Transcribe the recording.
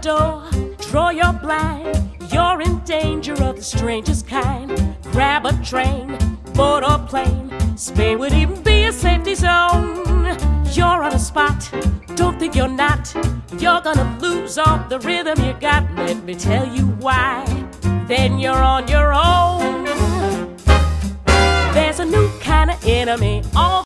door, draw your blind. You're in danger of the strangest kind. Grab a train, boat or plane. Spain would even be a safety zone. You're on a spot, don't think you're not. You're gonna lose all the rhythm you got. Let me tell you why. Then you're on your own. There's a new kind of enemy. All